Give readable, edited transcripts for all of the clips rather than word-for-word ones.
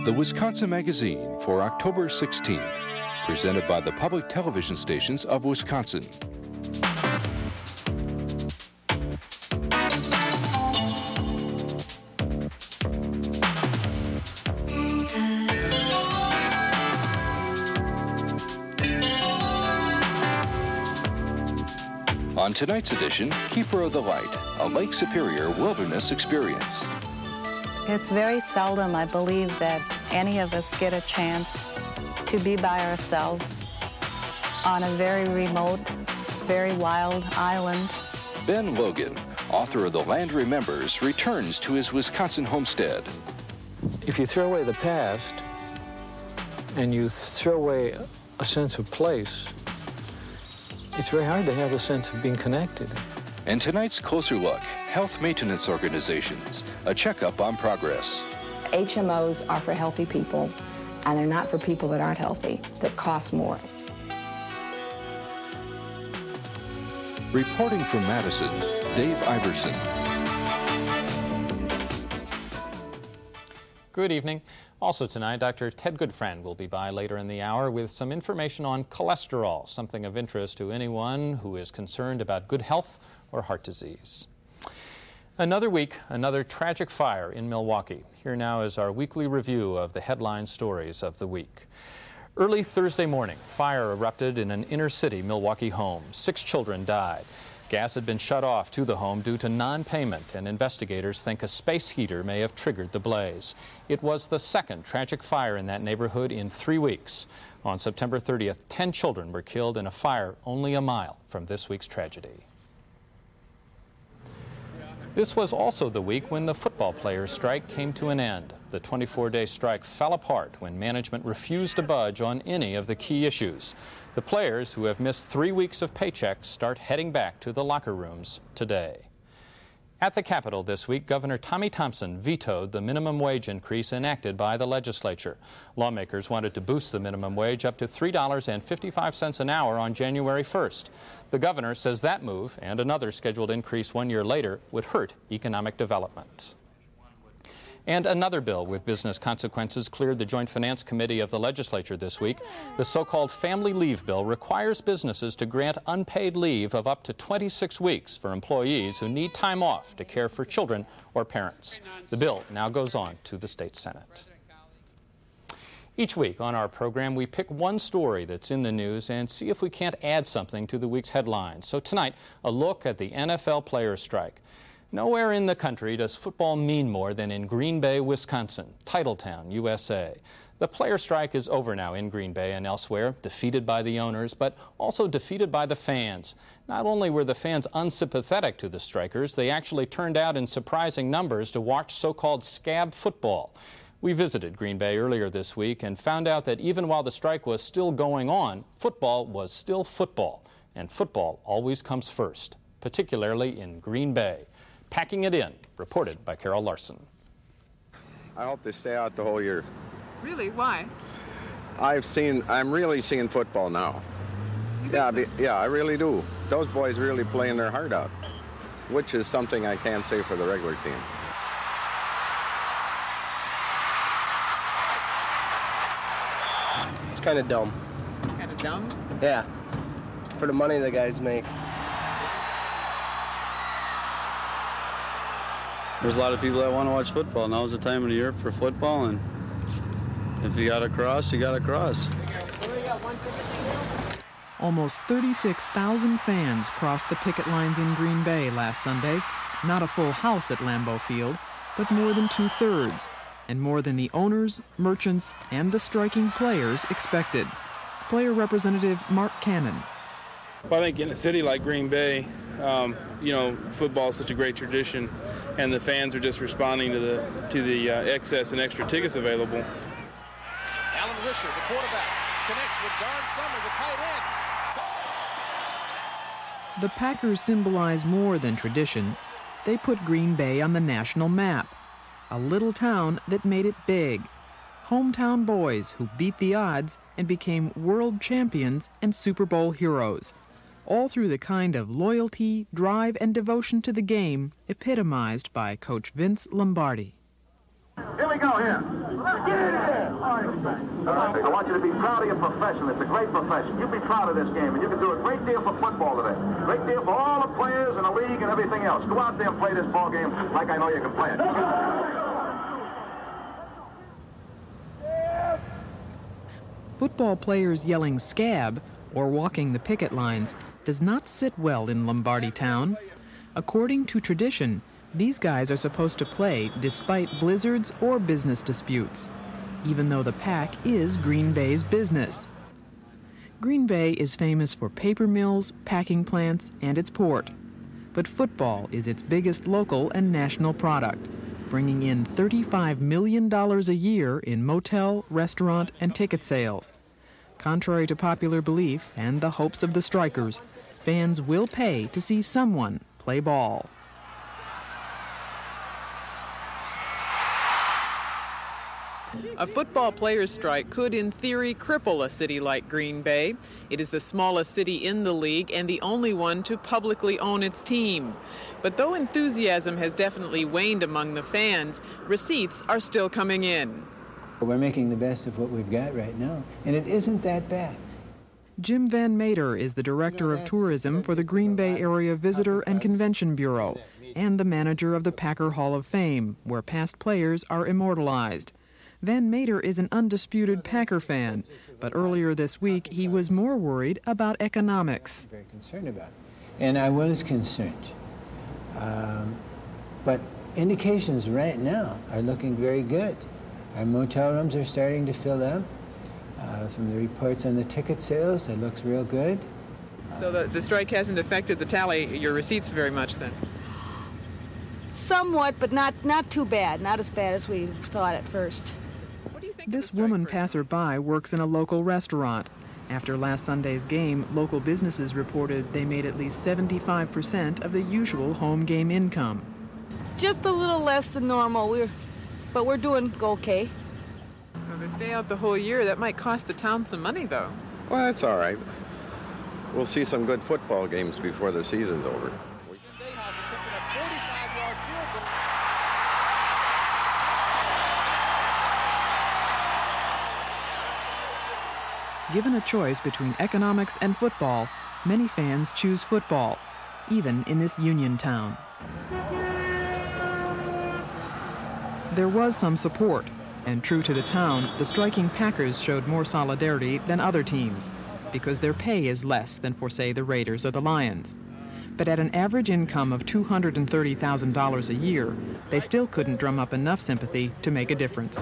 The Wisconsin Magazine for October 16th, presented by the public television stations of Wisconsin. On tonight's edition, Keeper of the Light, a Lake Superior wilderness experience. It's very seldom, I believe, that any of us get a chance to be by ourselves on a very remote, very wild island. Ben Logan, author of The Land Remembers, returns to his Wisconsin homestead. If you throw away the past and you throw away a sense of place, it's very hard to have a sense of being connected. And tonight's Closer Look, health maintenance organizations, a checkup on progress. HMOs are for healthy people, and they're not for people that aren't healthy, that cost more. Reporting from Madison, Dave Iverson. Good evening. Also tonight, Dr. Ted Goodfriend will be by later in the hour with some information on cholesterol, something of interest to anyone who is concerned about good health or heart disease. Another week, another tragic fire in Milwaukee. Here now is our weekly review of the headline stories of the week. Early Thursday morning, fire erupted in an inner-city Milwaukee home. 6 children died. Gas had been shut off to the home due to non-payment, and investigators think a space heater may have triggered the blaze. It was the second tragic fire in that neighborhood in 3 weeks. On September 30th, 10 children were killed in a fire only a mile from this week's tragedy. This was also the week when the football players' strike came to an end. The 24-day strike fell apart when management refused to budge on any of the key issues. The players, who have missed 3 weeks of paychecks, start heading back to the locker rooms today. At the Capitol this week, Governor Tommy Thompson vetoed the minimum wage increase enacted by the legislature. Lawmakers wanted to boost the minimum wage up to $3.55 an hour on January 1st. The governor says that move, and another scheduled increase 1 year later, would hurt economic development. And another bill with business consequences cleared the Joint Finance Committee of the legislature this week. The so-called Family Leave Bill requires businesses to grant unpaid leave of up to 26 weeks for employees who need time off to care for children or parents. The bill now goes on to the state Senate. Each week on our program, we pick one story that's in the news and see if we can't add something to the week's headlines. So tonight, a look at the NFL players' strike. Nowhere in the country does football mean more than in Green Bay, Wisconsin, Titletown, USA. The player strike is over now in Green Bay and elsewhere, defeated by the owners, but also defeated by the fans. Not only were the fans unsympathetic to the strikers, they actually turned out in surprising numbers to watch so-called scab football. We visited Green Bay earlier this week and found out that even while the strike was still going on, football was still football, and football always comes first, particularly in Green Bay. Packing it in, reported by Carol Larson. I hope they stay out the whole year. Really? Why? I'm really seeing football now. Yeah, I really do. Those boys really playing their heart out, which is something I can't say for the regular team. It's kind of dumb. Kind of dumb? Yeah, for the money the guys make. There's a lot of people that want to watch football. Now's the time of the year for football, and if you got to cross, you got to cross. Almost 36,000 fans crossed the picket lines in Green Bay last Sunday. Not a full house at Lambeau Field, but more than 2/3, and more than the owners, merchants, and the striking players expected. Player Representative Mark Cannon. Well, I think in a city like Green Bay, football is such a great tradition, and the fans are just responding to the excess and extra tickets available. Alan Risher, the quarterback, connects with Darn Summers, a tight end. The Packers symbolize more than tradition. They put Green Bay on the national map, a little town that made it big. Hometown boys who beat the odds and became world champions and Super Bowl heroes, all through the kind of loyalty, drive, and devotion to the game epitomized by Coach Vince Lombardi. Here we go here. Let's get it in. I want you to be proud of your profession. It's a great profession. You be proud of this game, and you can do a great deal for football today. Great deal for all the players in the league and everything else. Go out there and play this ball game like I know you can play it. Football players yelling "scab" or walking the picket lines does not sit well in Lombardy town. According to tradition, these guys are supposed to play despite blizzards or business disputes, even though the Pack is Green Bay's business. Green Bay is famous for paper mills, packing plants, and its port. But football is its biggest local and national product, bringing in $35 million a year in motel, restaurant, and ticket sales. Contrary to popular belief and the hopes of the strikers, fans will pay to see someone play ball. A football players' strike could, in theory, cripple a city like Green Bay. It is the smallest city in the league and the only one to publicly own its team. But though enthusiasm has definitely waned among the fans, receipts are still coming in. We're making the best of what we've got right now, and it isn't that bad. Jim Van Mater is the Director of Tourism for the Green Bay Area Visitor and Convention Bureau and the manager of the Packer Hall of Fame, where past players are immortalized. Van Mater is an undisputed Packer fan, but earlier this week he was more worried about economics. Very concerned about it. And I was concerned. But indications right now are looking very good. Our motel rooms are starting to fill up. From the reports on the ticket sales, it looks real good. So the strike hasn't affected the tally, your receipts very much then? Somewhat, but not too bad. Not as bad as we thought at first. This woman passerby works in a local restaurant. After last Sunday's game, local businesses reported they made at least 75% of the usual home game income. Just a little less than normal, but we're doing okay. So they stay out the whole year. That might cost the town some money, though. Well, that's all right. We'll see some good football games before the season's over. Given a choice between economics and football, many fans choose football, even in this union town. There was some support, and true to the town, the striking Packers showed more solidarity than other teams, because their pay is less than for, say, the Raiders or the Lions. But at an average income of $230,000 a year, they still couldn't drum up enough sympathy to make a difference.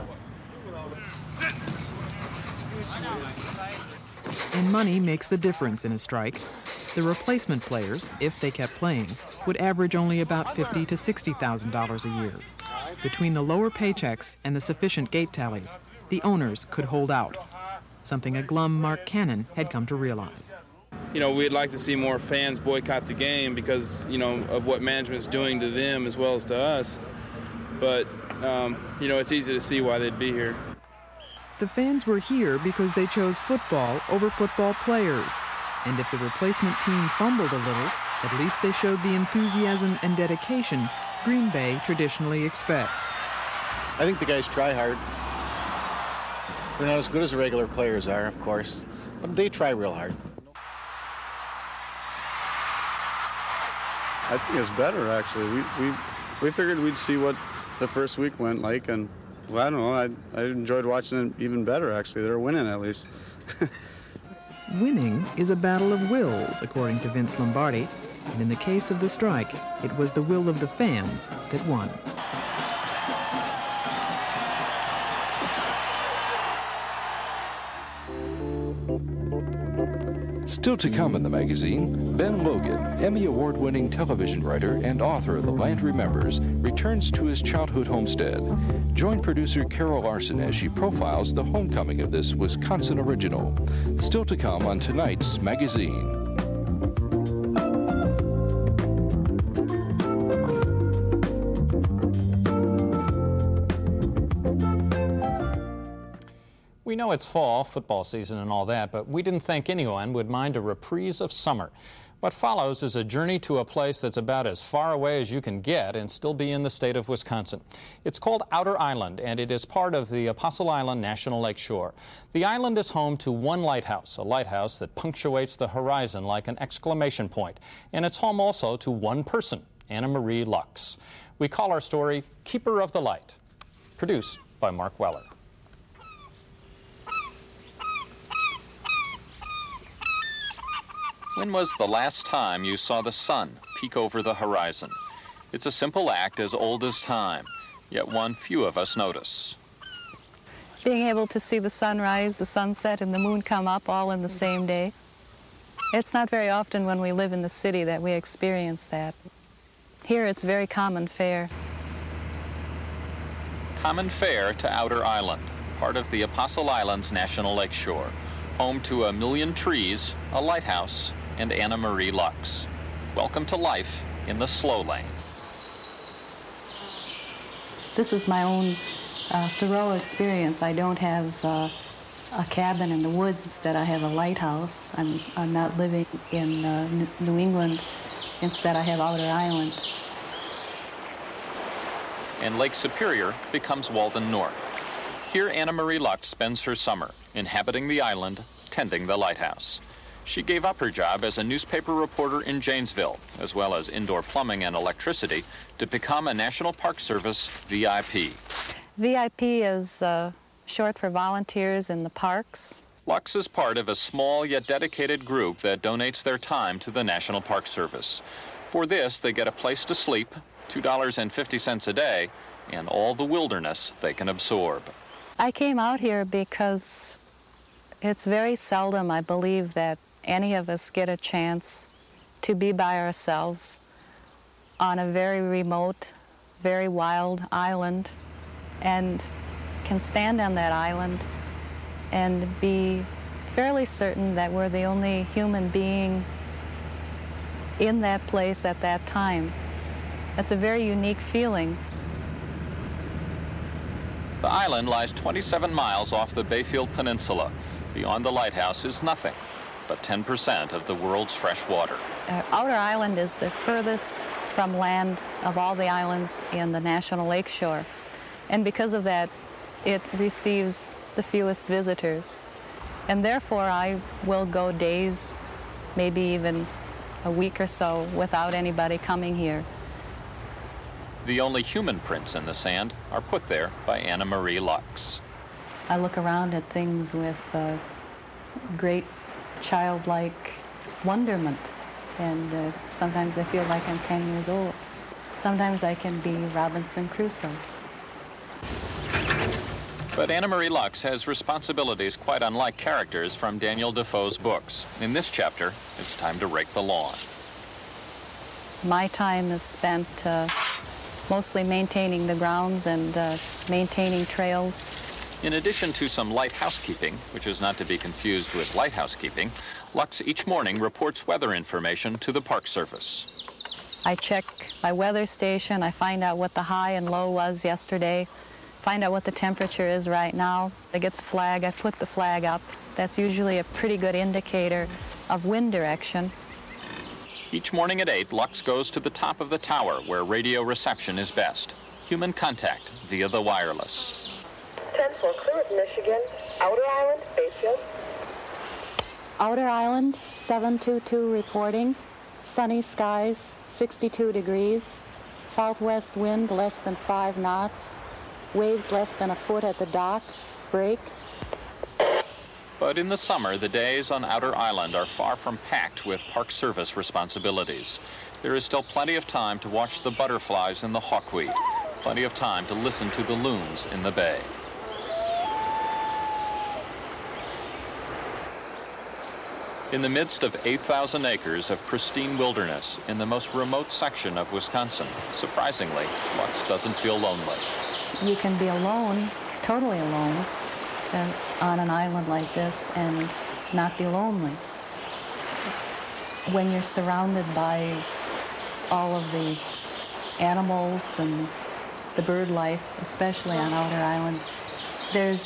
And money makes the difference in a strike. The replacement players, if they kept playing, would average only about $50,000 to $60,000 a year. Between the lower paychecks and the sufficient gate tallies, the owners could hold out, something a glum Mark Cannon had come to realize. You know, we'd like to see more fans boycott the game because, you know, of what management's doing to them as well as to us. But, you know, it's easy to see why they'd be here. The fans were here because they chose football over football players. And if the replacement team fumbled a little, at least they showed the enthusiasm and dedication Green Bay traditionally expects. I think the guys try hard. They're not as good as the regular players are, of course, but they try real hard. I think it's better, actually. We figured we'd see what the first week went like, and well, I don't know. I enjoyed watching it even better, actually. They're winning, at least. Winning is a battle of wills, according to Vince Lombardi. And in the case of the strike, it was the will of the fans that won. Still to come in the magazine, Ben Logan, Emmy Award-winning television writer and author of The Land Remembers, returns to his childhood homestead. Join producer Carol Larson as she profiles the homecoming of this Wisconsin original. Still to come on tonight's magazine. We know it's fall, football season and all that, but we didn't think anyone would mind a reprise of summer. What follows is a journey to a place that's about as far away as you can get and still be in the state of Wisconsin. It's called Outer Island, and it is part of the Apostle Island National Lakeshore. The island is home to one lighthouse, a lighthouse that punctuates the horizon like an exclamation point. And it's home also to one person, Anna Marie Lux. We call our story Keeper of the Light, produced by Mark Weller. When was the last time you saw the sun peek over the horizon? It's a simple act as old as time, yet one few of us notice. Being able to see the sunrise, the sunset, and the moon come up all in the same day. It's not very often when we live in the city that we experience that. Here it's very common fare. Common fare to Outer Island, part of the Apostle Islands National Lakeshore, home to 1 million trees, a lighthouse, and Anna Marie Lux. Welcome to life in the slow lane. This is my own Thoreau experience. I don't have a cabin in the woods. Instead, I have a lighthouse. I'm not living in New England. Instead, I have Outer Island. And Lake Superior becomes Walden North. Here, Anna Marie Lux spends her summer, inhabiting the island, tending the lighthouse. She gave up her job as a newspaper reporter in Janesville, as well as indoor plumbing and electricity, to become a National Park Service VIP. VIP is short for volunteers in the parks. Lux is part of a small yet dedicated group that donates their time to the National Park Service. For this, they get a place to sleep, $2.50 a day, and all the wilderness they can absorb. I came out here because it's very seldom, I believe, that any of us get a chance to be by ourselves on a very remote, very wild island, and can stand on that island and be fairly certain that we're the only human being in that place at that time. It's a very unique feeling. The island lies 27 miles off the Bayfield Peninsula. Beyond the lighthouse is nothing but 10% of the world's fresh water. Outer Island is the furthest from land of all the islands in the National Lakeshore. And because of that, it receives the fewest visitors. And therefore, I will go days, maybe even a week or so, without anybody coming here. The only human prints in the sand are put there by Anna Marie Lux. I look around at things with great childlike wonderment, and sometimes I feel like I'm 10 years old. Sometimes I can be Robinson Crusoe. But Anna Marie Lux has responsibilities quite unlike characters from Daniel Defoe's books. In this chapter, it's time to rake the lawn. My time is spent mostly maintaining the grounds and maintaining trails. In addition to some light housekeeping, which is not to be confused with lighthouse keeping, Lux each morning reports weather information to the Park Service. I check my weather station. I find out what the high and low was yesterday, find out what the temperature is right now. I get the flag, I put the flag up. That's usually a pretty good indicator of wind direction. Each morning at 8, Lux goes to the top of the tower where radio reception is best. Human contact via the wireless. 10-4, Clearwood, Michigan, Outer Island, Bayfield. Outer Island, 722 reporting. Sunny skies, 62 degrees. Southwest wind less than 5 knots. Waves less than a foot at the dock. Break. But in the summer, the days on Outer Island are far from packed with Park Service responsibilities. There is still plenty of time to watch the butterflies in the hawkweed, plenty of time to listen to the loons in the bay. In the midst of 8,000 acres of pristine wilderness in the most remote section of Wisconsin, surprisingly, Lux doesn't feel lonely. You can be alone, totally alone, on an island like this and not be lonely. When you're surrounded by all of the animals and the bird life, especially on Outer Island,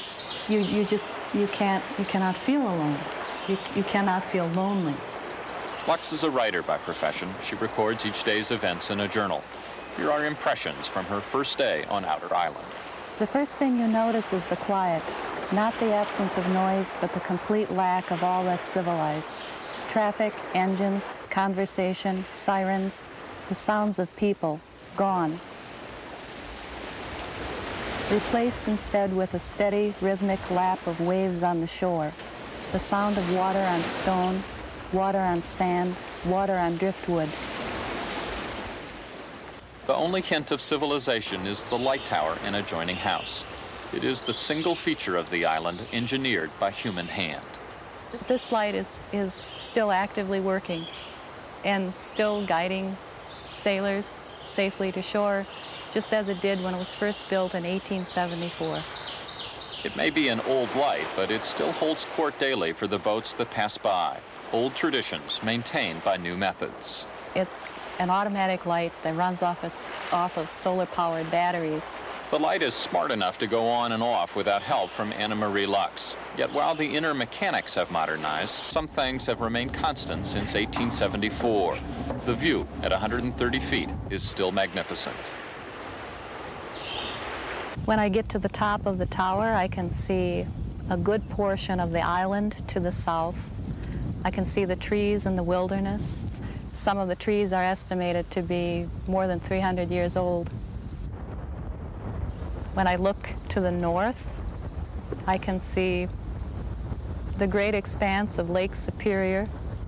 you cannot feel alone. You cannot feel lonely. Lux is a writer by profession. She records each day's events in a journal. Here are impressions from her first day on Outer Island. The first thing you notice is the quiet. Not the absence of noise, but the complete lack of all that's civilized. Traffic, engines, conversation, sirens, the sounds of people, gone. Replaced instead with a steady, rhythmic lap of waves on the shore, the sound of water on stone, water on sand, water on driftwood. The only hint of civilization is the light tower in an adjoining house. It is the single feature of the island engineered by human hand. This light is still actively working and still guiding sailors safely to shore, just as it did when it was first built in 1874. It may be an old light, but it still holds court daily for the boats that pass by. Old traditions maintained by new methods. It's an automatic light that runs off of solar-powered batteries. The light is smart enough to go on and off without help from Anna Marie Lux. Yet while the inner mechanics have modernized, some things have remained constant since 1874. The view at 130 feet is still magnificent. When I get to the top of the tower, I can see a good portion of the island to the south. I can see the trees in the wilderness. Some of the trees are estimated to be more than 300 years old. When I look to the north, I can see the great expanse of Lake Superior.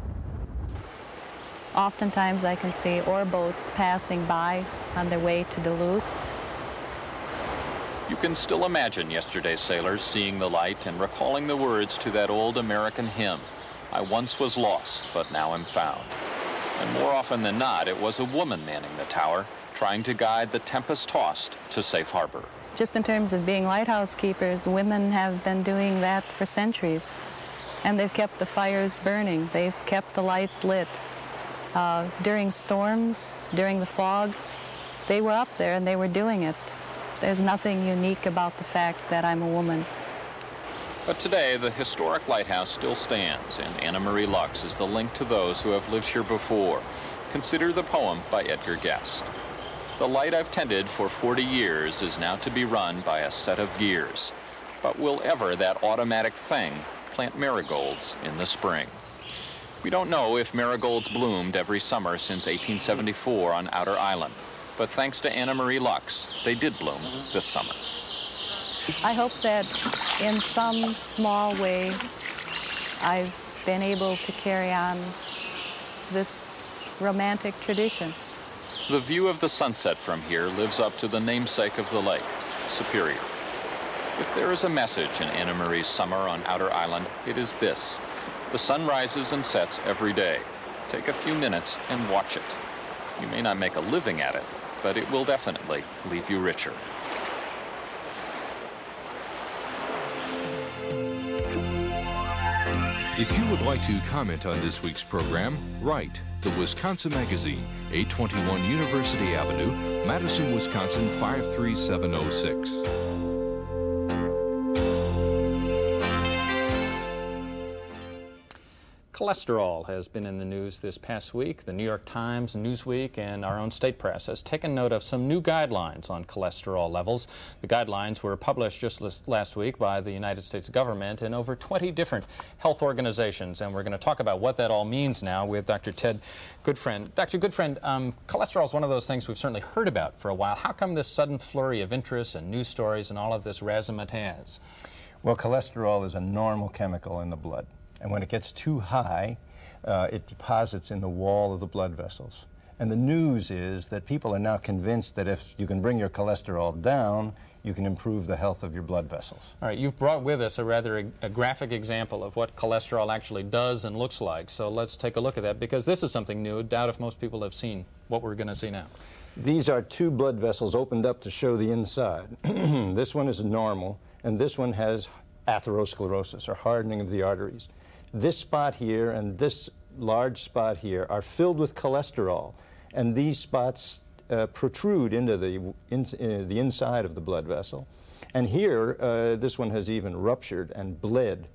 Oftentimes I can see ore boats passing by on their way to Duluth. You can still imagine yesterday's sailors seeing the light and recalling the words to that old American hymn, "I once was lost, but now am found." And more often than not, it was a woman manning the tower, trying to guide the tempest-tossed to safe harbor. Just in terms of being lighthouse keepers, women have been doing that for centuries. And they've kept the fires burning. They've kept the lights lit. During storms, during the fog, they were up there and they were doing it. There's nothing unique about the fact that I'm a woman. But today, the historic lighthouse still stands, and Anna Marie Lux is the link to those who have lived here before. Consider the poem by Edgar Guest. The light I've tended for 40 years is now to be run by a set of gears. But will ever that automatic thing plant marigolds in the spring? We don't know if marigolds bloomed every summer since 1874 on Outer Island. But thanks to Anna Marie Lux, they did bloom this summer. I hope that in some small way I've been able to carry on this romantic tradition. The view of the sunset from here lives up to the namesake of the lake, Superior. If there is a message in Anna Marie's summer on Outer Island, it is this. The sun rises and sets every day. Take a few minutes and watch it. You may not make a living at it, but it will definitely leave you richer. If you would like to comment on this week's program, write The Wisconsin Magazine, 821 University Avenue, Madison, Wisconsin 53706. Cholesterol has been in the news this past week. The New York Times, Newsweek, and our own state press has taken note of some new guidelines on cholesterol levels. The guidelines were published just last week by the United States government in over 20 different health organizations, and we're going to talk about what that all means now with Dr. Ted Goodfriend. Dr. Goodfriend, cholesterol is one of those things we've certainly heard about for a while. How come this sudden flurry of interest and news stories and all of this razzmatazz? Well, cholesterol is a normal chemical in the blood. And when it gets too high, it deposits in the wall of the blood vessels. And the news is that people are now convinced that if you can bring your cholesterol down, you can improve the health of your blood vessels. All right, you've brought with us a rather graphic example of what cholesterol actually does and looks like. So let's take a look at that, because this is something new. I doubt if most people have seen what we're going to see now. These are two blood vessels opened up to show the inside. This one is normal, and this one has atherosclerosis, or hardening of the arteries. This spot here and this large spot here are filled with cholesterol, and these spots protrude into the inside of the blood vessel. And here, this one has even ruptured and bled.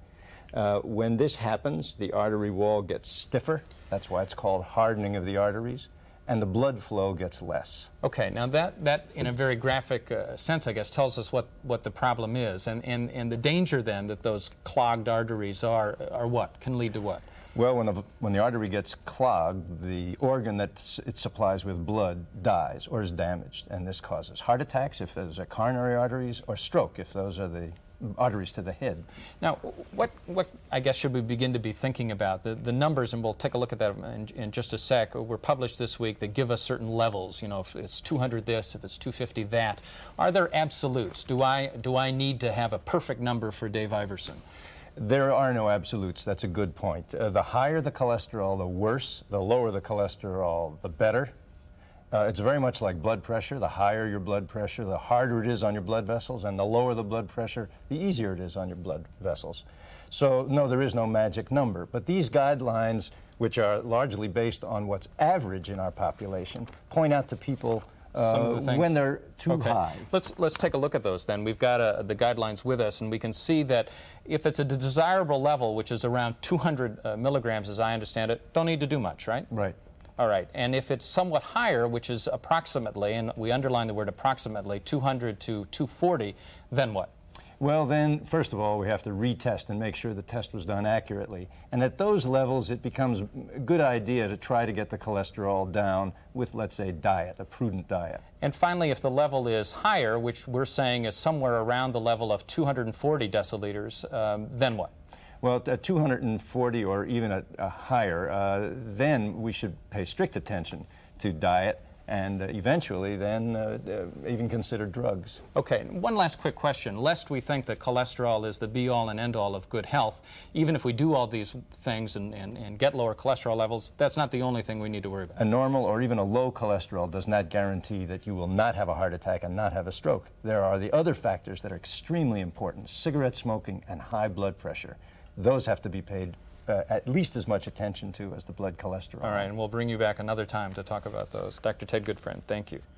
When this happens, the artery wall gets stiffer. That's why it's called hardening of the arteries. And the blood flow gets less. Okay, now that in a very graphic sense, I guess, tells us what the problem is. And the danger then that those clogged arteries are what? Can lead to what? Well, when the artery gets clogged, the organ that it supplies with blood dies or is damaged. And this causes heart attacks if those are coronary arteries, or stroke if those are the arteries to the head. Now, what I guess should we begin to be thinking about? The numbers, and we'll take a look at that in just a sec, were published this week that give us certain levels. You know, if it's 200 this, if it's 250 that. Are there absolutes? Do I need to have a perfect number for Dave Iverson? There are no absolutes. That's a good point. The higher the cholesterol, the worse. The lower the cholesterol, the better. It's very much like blood pressure. The higher your blood pressure, the harder it is on your blood vessels, and the lower the blood pressure, the easier it is on your blood vessels. So, no, there is no magic number. But these guidelines, which are largely based on what's average in our population, point out to people when they're too high. Let's take a look at those then. We've got the guidelines with us, and we can see that if it's a desirable level, which is around 200 milligrams, as I understand it, don't need to do much, right? Right. All right, and if it's somewhat higher, which is approximately, and we underline the word approximately, 200 to 240, then what? Well, then, first of all, we have to retest and make sure the test was done accurately. And at those levels, it becomes a good idea to try to get the cholesterol down with, let's say, diet, a prudent diet. And finally, if the level is higher, which we're saying is somewhere around the level of 240 deciliters, then what? Well, at 240 or even higher, then we should pay strict attention to diet and eventually then even consider drugs. Okay, one last quick question. Lest we think that cholesterol is the be-all and end-all of good health, even if we do all these things and get lower cholesterol levels, that's not the only thing we need to worry about. A normal or even a low cholesterol does not guarantee that you will not have a heart attack and not have a stroke. There are the other factors that are extremely important: cigarette smoking and high blood pressure. Those have to be paid at least as much attention to as the blood cholesterol. All right, and we'll bring you back another time to talk about those. Dr. Ted Goodfriend, thank you.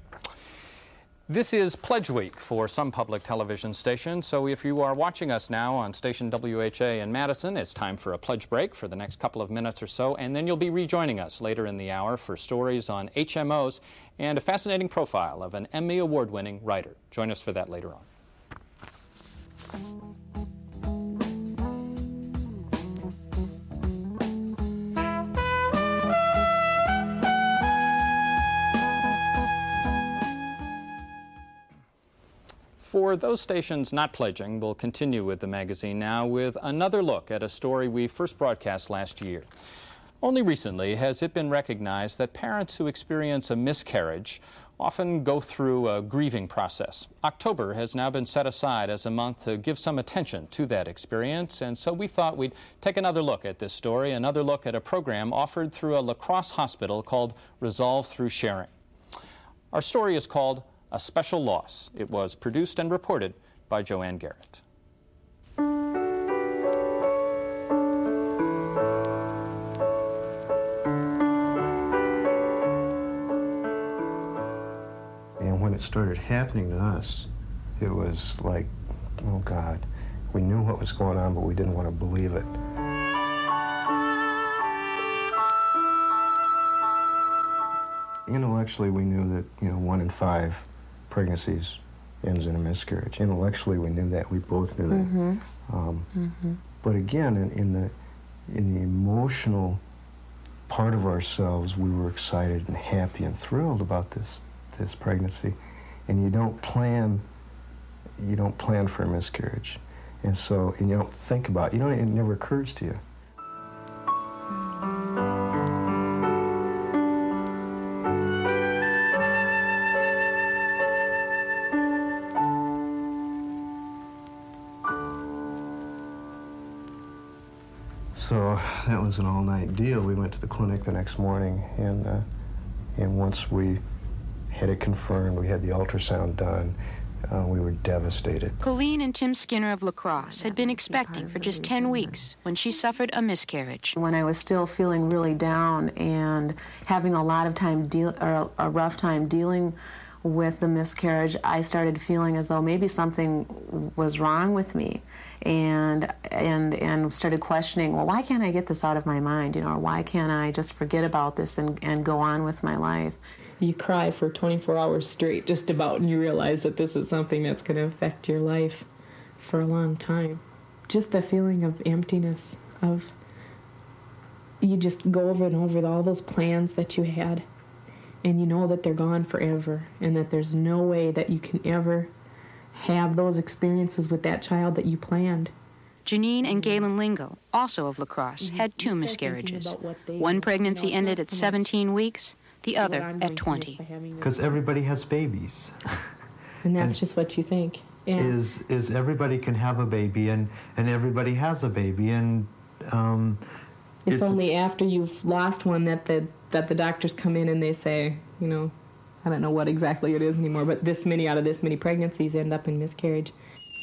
This is Pledge Week for some public television stations, so if you are watching us now on station WHA in Madison, it's time for a pledge break for the next couple of minutes or so, and then you'll be rejoining us later in the hour for stories on HMOs and a fascinating profile of an Emmy Award-winning writer. Join us for that later on. For those stations not pledging, we'll continue with the magazine now with another look at a story we first broadcast last year. Only recently has it been recognized that parents who experience a miscarriage often go through a grieving process. October has now been set aside as a month to give some attention to that experience, and so we thought we'd take another look at this story, another look at a program offered through a La Crosse hospital called Resolve Through Sharing. Our story is called A Special Loss. It was produced and reported by Joanne Garrett. And when it started happening to us, it was like, oh God, we knew what was going on, but we didn't want to believe it. Intellectually, we knew that, 1 in 5 pregnancies ends in a miscarriage. Intellectually, we knew that. We both knew that. But again, in the emotional part of ourselves, we were excited and happy and thrilled about this pregnancy. And you don't plan for a miscarriage, and you don't think about it. It never occurs to you. So that was an all-night deal. We went to the clinic the next morning, and once we had it confirmed, we had the ultrasound done, we were devastated. Colleen and Tim Skinner of La Crosse had been expecting for just 10 weeks when she suffered a miscarriage. When I was still feeling really down and having a lot of time, a rough time dealing with the miscarriage, I started feeling as though maybe something was wrong with me, and started questioning, well, why can't I get this out of my mind, or why can't I just forget about this and go on with my life? You cry for 24 hours straight, just about, and you realize that this is something that's going to affect your life for a long time. Just the feeling of emptiness, of you just go over and over all those plans that you had, and you know that they're gone forever, and that there's no way that you can ever have those experiences with that child that you planned. Janine and Galen Lingo, also of La Crosse, had 2 miscarriages. One pregnancy ended at 17 weeks, the other at 20. Because everybody has babies. And that's just what you think. Yeah. Is everybody can have a baby, and everybody has a baby, and it's only after you've lost one that the doctors come in and they say, I don't know what exactly it is anymore, but this many out of this many pregnancies end up in miscarriage.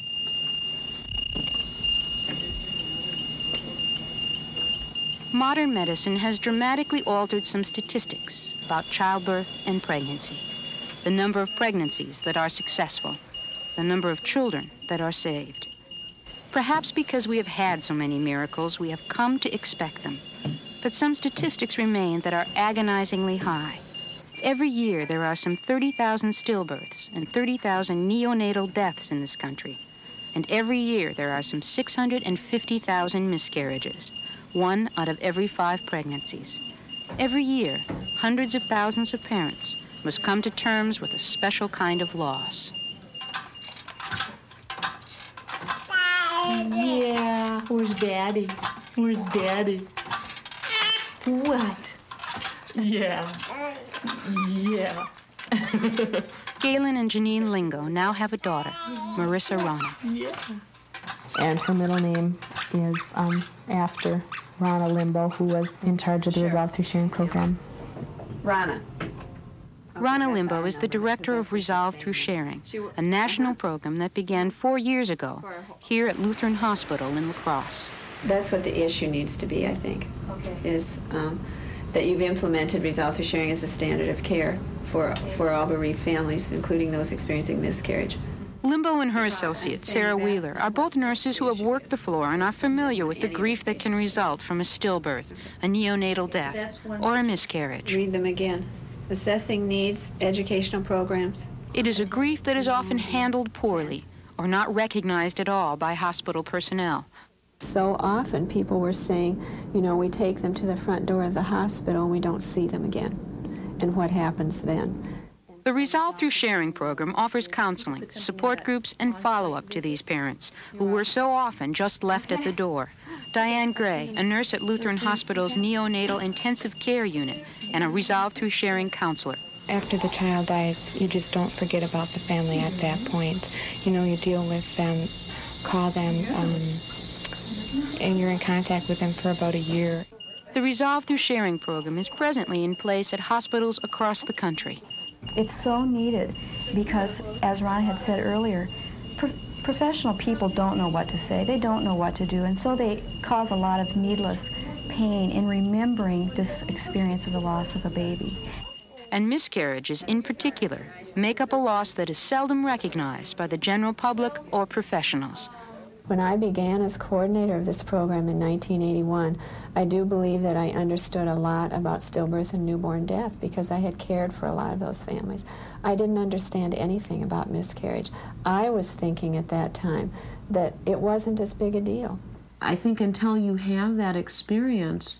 Modern medicine has dramatically altered some statistics about childbirth and pregnancy. The number of pregnancies that are successful, the number of children that are saved. Perhaps because we have had so many miracles, we have come to expect them. But some statistics remain that are agonizingly high. Every year there are some 30,000 stillbirths and 30,000 neonatal deaths in this country. And every year there are some 650,000 miscarriages, 1 out of every 5 pregnancies. Every year, hundreds of thousands of parents must come to terms with a special kind of loss. Yeah, where's Daddy? Where's Daddy? What? Yeah. Yeah. Galen and Janine Lingo now have a daughter, Marissa Rana. Yeah. And her middle name is after Rana Limbo, who was in charge of the Resolve Through Sharing program. Rana. Rana Limbo is the director of Resolve Through Sharing, a national program that began 4 years ago here at Lutheran Hospital in La Crosse. That's what the issue needs to be, I think, is that you've implemented Resolve Through Sharing as a standard of care for all bereaved families, including those experiencing miscarriage. Limbo and her associate, Sarah Wheeler, are both nurses who have worked the floor and are familiar with the grief that can result from a stillbirth, a neonatal death, or a miscarriage. Read them again. Assessing needs, educational programs. It is a grief that is often handled poorly or not recognized at all by hospital personnel. So often people were saying, we take them to the front door of the hospital and we don't see them again. And what happens then? The Resolve Through Sharing program offers counseling, support groups, and follow-up to these parents who were so often just left at the door. Diane Gray, a nurse at Lutheran Hospital's neonatal intensive care unit and a Resolve Through Sharing counselor. After the child dies, you just don't forget about the family at that point. You deal with them, call them, and you're in contact with them for about a year. The Resolve Through Sharing program is presently in place at hospitals across the country. It's so needed because, as Ron had said earlier, professional people don't know what to say. They don't know what to do, and so they cause a lot of needless pain in remembering this experience of the loss of a baby. And miscarriages, in particular, make up a loss that is seldom recognized by the general public or professionals. When I began as coordinator of this program in 1981, I do believe that I understood a lot about stillbirth and newborn death because I had cared for a lot of those families. I didn't understand anything about miscarriage. I was thinking at that time that it wasn't as big a deal. I think until you have that experience,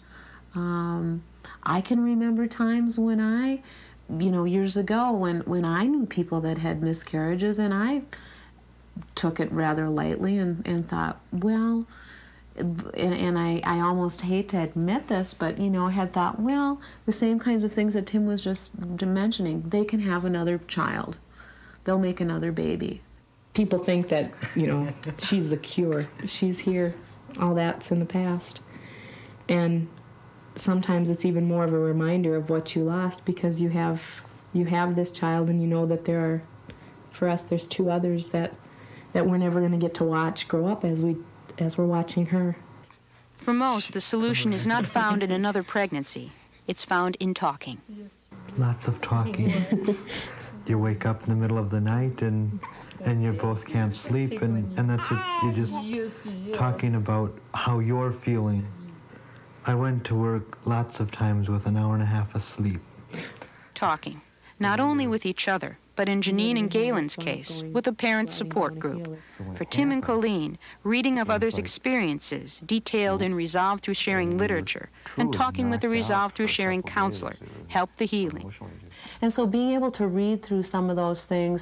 I can remember times when I, years ago when I knew people that had miscarriages, and I took it rather lightly and thought, well, and I almost hate to admit this, but, had thought, well, the same kinds of things that Tim was just mentioning, they can have another child. They'll make another baby. People think that, she's the cure. She's here. All that's in the past. And sometimes it's even more of a reminder of what you lost because you have this child and you know that for us, there's 2 others that we're never going to get to watch grow up as we're watching her. For most, the solution is not found in another pregnancy. It's found in talking. Lots of talking. you wake up in the middle of the night and you both can't sleep, and that's what you're just talking about how you're feeling. I went to work lots of times with an hour and a half of sleep. Talking, not only with each other, but in Janine and Galen's case, with a parent support group. For Tim and Colleen, reading of others' experiences, detailed in Resolve Through Sharing literature, and talking with a Resolve Through Sharing counselor helped the healing. And so being able to read through some of those things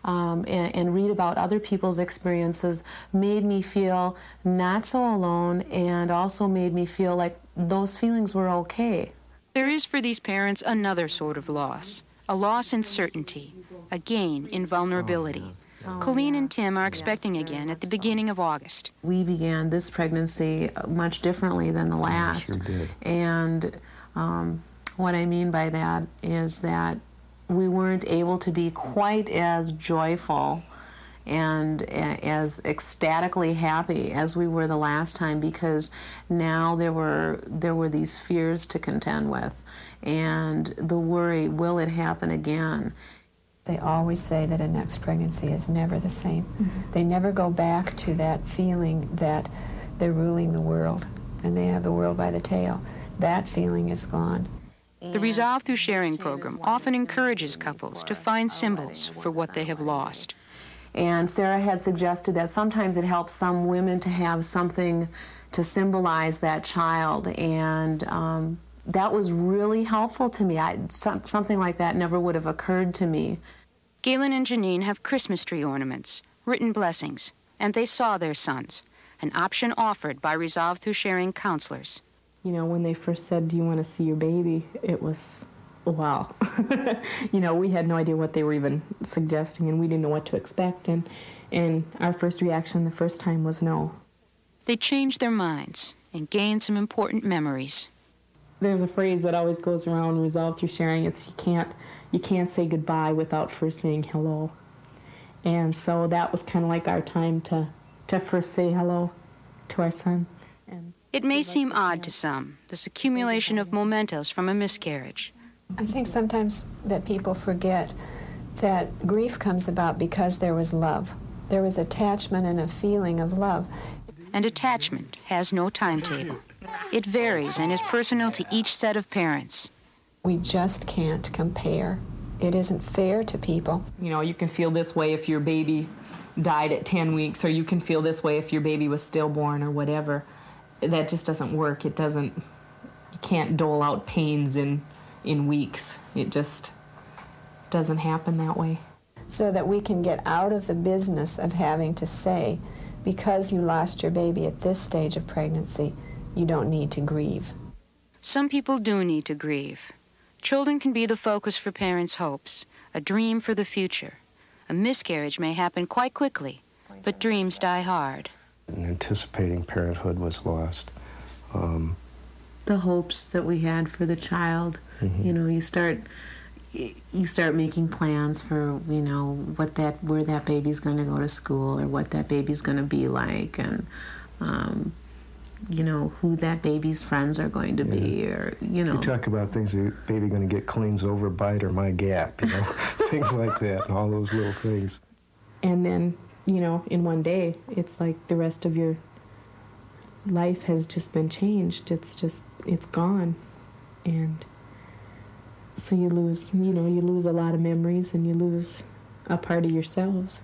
and read about other people's experiences made me feel not so alone, and also made me feel like those feelings were okay. There is for these parents another sort of loss, a loss in certainty, a gain in vulnerability. Colleen and Tim are expecting again at the beginning of August. We began this pregnancy much differently than the last. Sure did. And what I mean by that is that we weren't able to be quite as joyful and as ecstatically happy as we were the last time, because now there were these fears to contend with, and the worry, will it happen again? They always say that a next pregnancy is never the same. They never go back to that feeling that they're ruling the world and they have the world by the tail. That feeling is gone. The Resolve Through Sharing program often encourages couples to find symbols for what they have lost. And Sarah had suggested that sometimes it helps some women to have something to symbolize that child, and that was really helpful to me. Something like that never would have occurred to me. Galen and Janine have Christmas tree ornaments, written blessings, and they saw their sons, an option offered by Resolve Through Sharing counselors. You know, when they first said, do you want to see your baby, it was, wow. You know, we had no idea what they were even suggesting, and we didn't know what to expect, and our first reaction the first time was no. They changed their minds and gained some important memories. There's a phrase that always goes around, Resolve Through Sharing, it's you can't say goodbye without first saying hello. And so that was kind of like our time to first say hello to our son. It may seem odd to some, this accumulation of mementos from a miscarriage. I think sometimes that people forget that grief comes about because there was love. There was attachment and a feeling of love. And attachment has no timetable. It varies and is personal to each set of parents. We just can't compare. It isn't fair to people. You know, you can feel this way if your baby died at 10 weeks, or you can feel this way if your baby was stillborn or whatever. That just doesn't work. It doesn't, you can't dole out pains in weeks. It just doesn't happen that way. So that we can get out of the business of having to say, because you lost your baby at this stage of pregnancy, you don't need to grieve. Some people do need to grieve. Children can be the focus for parents' hopes, a dream for the future. A miscarriage may happen quite quickly, but dreams die hard. And anticipating parenthood was lost. The hopes that we had for the child, you know, you start making plans for, you know, where that baby's going to go to school, or what that baby's going to be like, and you know, who that baby's friends are going to be, or, you know. You talk about things, the baby going to get Colleen's overbite or my gap, you know, things like that, and all those little things. And then, you know, in one day, it's like the rest of your life has just been changed. It's gone. And so you lose a lot of memories, and you lose a part of yourselves.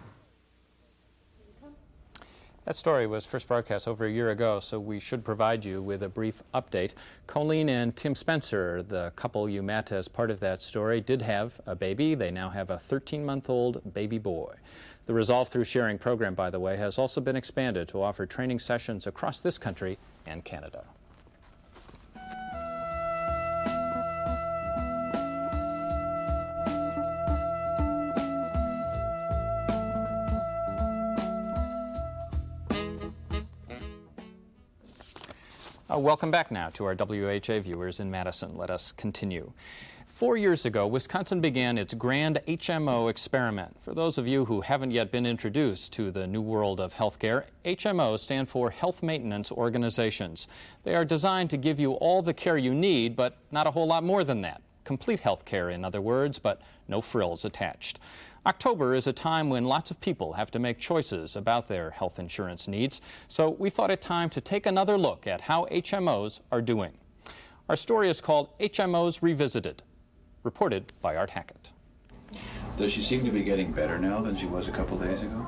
That story was first broadcast over a year ago, so we should provide you with a brief update. Colleen and Tim Spencer, the couple you met as part of that story, did have a baby. They now have a 13-month-old baby boy. The Resolve Through Sharing program, by the way, has also been expanded to offer training sessions across this country and Canada. Welcome back now to our WHA viewers in Madison. Let us continue. 4 years ago, Wisconsin began its grand HMO experiment. For those of you who haven't yet been introduced to the new world of healthcare, HMOs stand for Health Maintenance Organizations. They are designed to give you all the care you need, but not a whole lot more than that. complete health care, in other words, but no frills attached. October is a time when lots of people have to make choices about their health insurance needs, so we thought it time to take another look at how HMOs are doing. Our story is called HMOs Revisited, reported by Art Hackett. Does she seem to be getting better now than she was a couple days ago?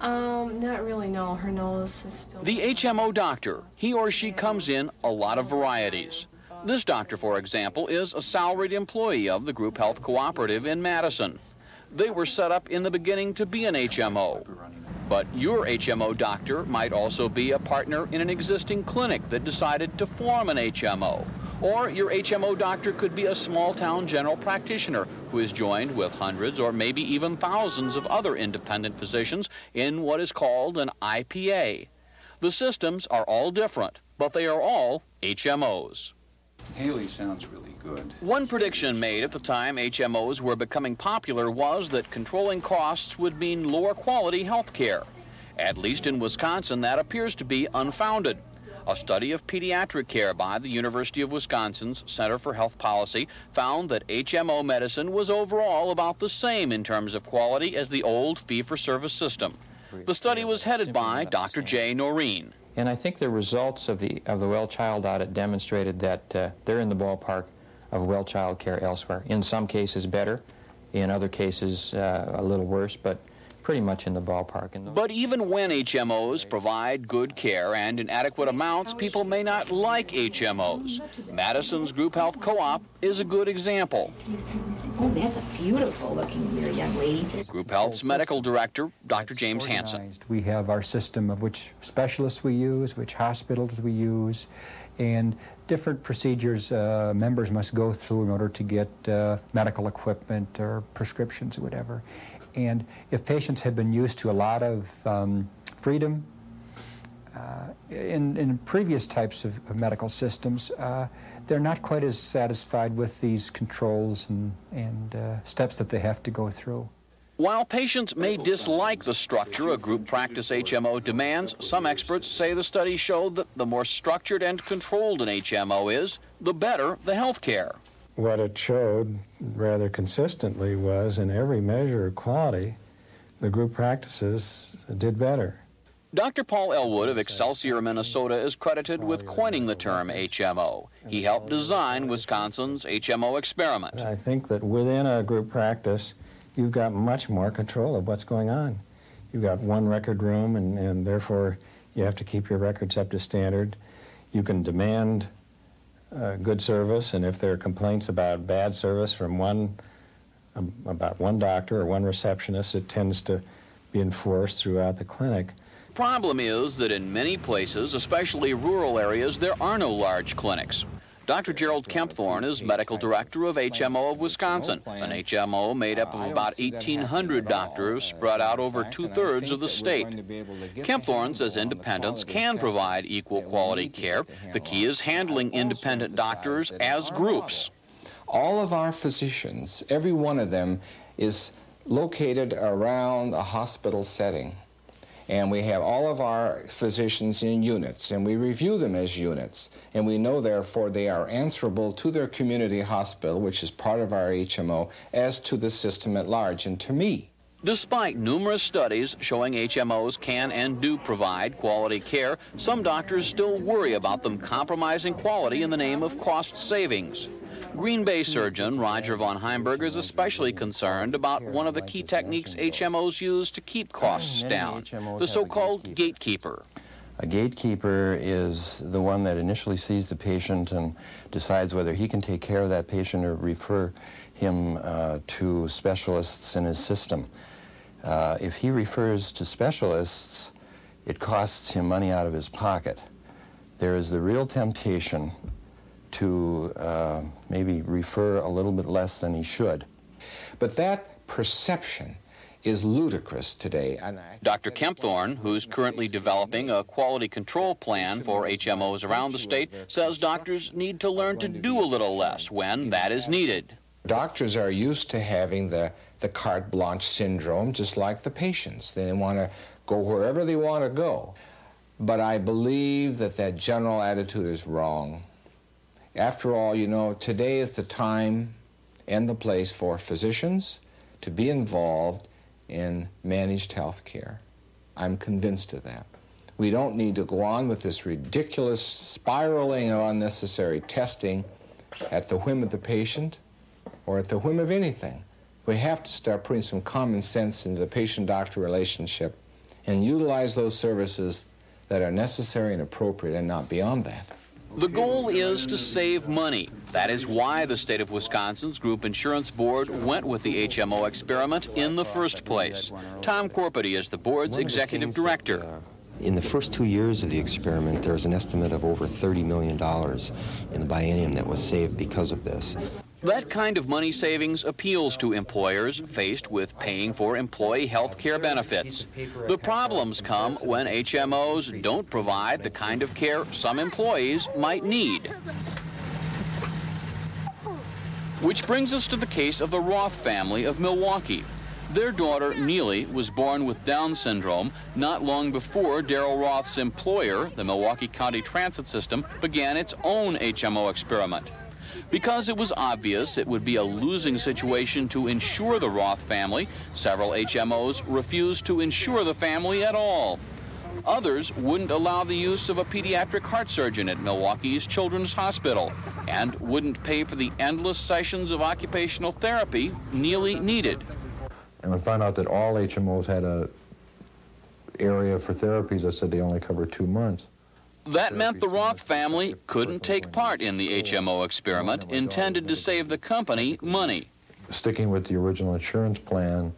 Not really, no. Her nose is still... The HMO doctor, he or she comes in a lot of varieties. This doctor, for example, is a salaried employee of the Group Health Cooperative in Madison. They were set up in the beginning to be an HMO. But your HMO doctor might also be a partner in an existing clinic that decided to form an HMO. Or your HMO doctor could be a small-town general practitioner who is joined with hundreds or maybe even thousands of other independent physicians in what is called an IPA. The systems are all different, but they are all HMOs. Haley sounds really good. One prediction made at the time HMOs were becoming popular was that controlling costs would mean lower quality health care. At least in Wisconsin, that appears to be unfounded. A study of pediatric care by the University of Wisconsin's Center for Health Policy found that HMO medicine was overall about the same in terms of quality as the old fee-for-service system. The study was headed by Dr. Jay Noreen. And I think the results of the well-child audit demonstrated that they're in the ballpark of well-child care elsewhere. In some cases better, in other cases a little worse, but pretty much in the ballpark. But even when HMOs provide good care and in adequate amounts, people may not like HMOs. Madison's Group Health Co-op is a good example. Oh, that's a beautiful looking young lady. Group Health's medical director, Dr. James Hansen. We have our system of which specialists we use, which hospitals we use, and different procedures members must go through in order to get medical equipment or prescriptions or whatever. And if patients have been used to a lot of freedom in previous types of medical systems, they're not quite as satisfied with these controls and steps that they have to go through. While patients may dislike the structure a group practice HMO demands, some experts say the study showed that the more structured and controlled an HMO is, the better the health care. What it showed rather consistently was in every measure of quality, the group practices did better. Dr. Paul Elwood of Excelsior, Minnesota is credited with coining the term HMO. He helped design Wisconsin's HMO experiment. I think that within a group practice, you've got much more control of what's going on. You've got one record room, and therefore you have to keep your records up to standard. You can demand good service, and if there are complaints about bad service from about one doctor or one receptionist, it tends to be enforced throughout the clinic. Problem is that in many places, especially rural areas, there are no large clinics. Dr. Gerald Kempthorne is medical director of HMO of Wisconsin, an HMO made up of about 1,800 doctors spread out over 2/3 of the state. Kempthorne says independents can provide equal quality care. The key is handling independent doctors as groups. All of our physicians, every one of them, is located around a hospital setting. And we have all of our physicians in units, and we review them as units. And we know, therefore, they are answerable to their community hospital, which is part of our HMO, as to the system at large, and to me. Despite numerous studies showing HMOs can and do provide quality care, some doctors still worry about them compromising quality in the name of cost savings. Green Bay surgeon Roger von Heimberg is especially concerned about one of the key techniques HMOs use to keep costs down, the so-called gatekeeper. A gatekeeper is the one that initially sees the patient and decides whether he can take care of that patient or refer him to specialists in his system. If he refers to specialists, it costs him money out of his pocket. There is the real temptation to maybe refer a little bit less than he should. But that perception is ludicrous today. Dr. Kempthorne, who's currently developing a quality control plan for HMOs around the state, says doctors need to learn to do a little less when that is needed. Doctors are used to having the carte blanche syndrome, just like the patients. They want to go wherever they want to go. But I believe that general attitude is wrong. After all, you know, today is the time and the place for physicians to be involved in managed health care. I'm convinced of that. We don't need to go on with this ridiculous spiraling of unnecessary testing at the whim of the patient or at the whim of anything. We have to start putting some common sense into the patient-doctor relationship and utilize those services that are necessary and appropriate and not beyond that. The goal is to save money. That is why the state of Wisconsin's Group Insurance Board went with the HMO experiment in the first place. Tom Corpity is the board's executive director. In the first 2 years of the experiment, there was an estimate of over $30 million in the biennium that was saved because of this. That kind of money savings appeals to employers faced with paying for employee health care benefits. The problems come when HMOs don't provide the kind of care some employees might need. Which brings us to the case of the Roth family of Milwaukee. Their daughter, Neely, was born with Down syndrome not long before Darrell Roth's employer, the Milwaukee County Transit System, began its own HMO experiment. Because it was obvious it would be a losing situation to insure the Roth family, several HMOs refused to insure the family at all. Others wouldn't allow the use of a pediatric heart surgeon at Milwaukee's Children's Hospital and wouldn't pay for the endless sessions of occupational therapy Neely needed. And we found out that all HMOs had an area for therapies that said they only cover 2 months. That meant the Roth family couldn't take part in the HMO experiment intended to save the company money. Sticking with the original insurance plan,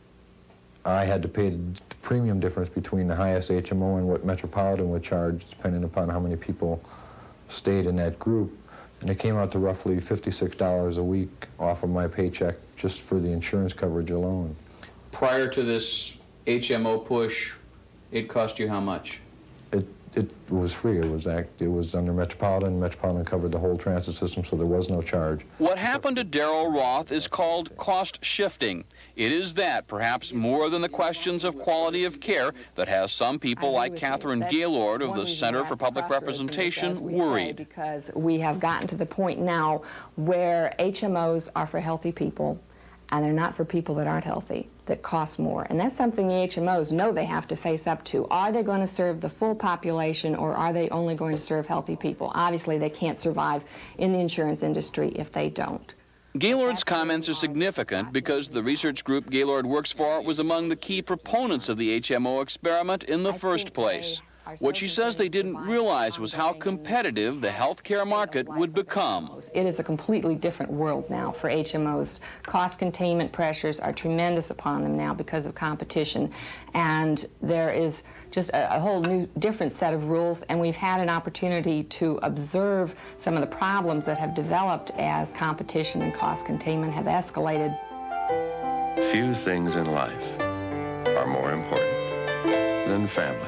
I had to pay the premium difference between the highest HMO and what Metropolitan would charge, depending upon how many people stayed in that group. And it came out to roughly $56 a week off of my paycheck just for the insurance coverage alone. Prior to this HMO push, it cost you how much? It was free. It was under Metropolitan. Metropolitan covered the whole transit system, so there was no charge. What happened to Darrell Roth is called cost shifting. It is that, perhaps more than the questions of quality of care, that has some people like Catherine Gaylord of the Center for Public Representation worried. Because we have gotten to the point now where HMOs are for healthy people, and they're not for people that aren't healthy, that cost more. And that's something the HMOs know they have to face up to. Are they going to serve the full population, or are they only going to serve healthy people? Obviously, they can't survive in the insurance industry if they don't. Gaylord's comments are significant because the research group Gaylord works for was among the key proponents of the HMO experiment in the first place. What she says they didn't realize was how competitive the healthcare market would become. It is a completely different world now for HMOs. Cost containment pressures are tremendous upon them now because of competition, and there is just a whole new different set of rules, and we've had an opportunity to observe some of the problems that have developed as competition and cost containment have escalated. Few things in life are more important than family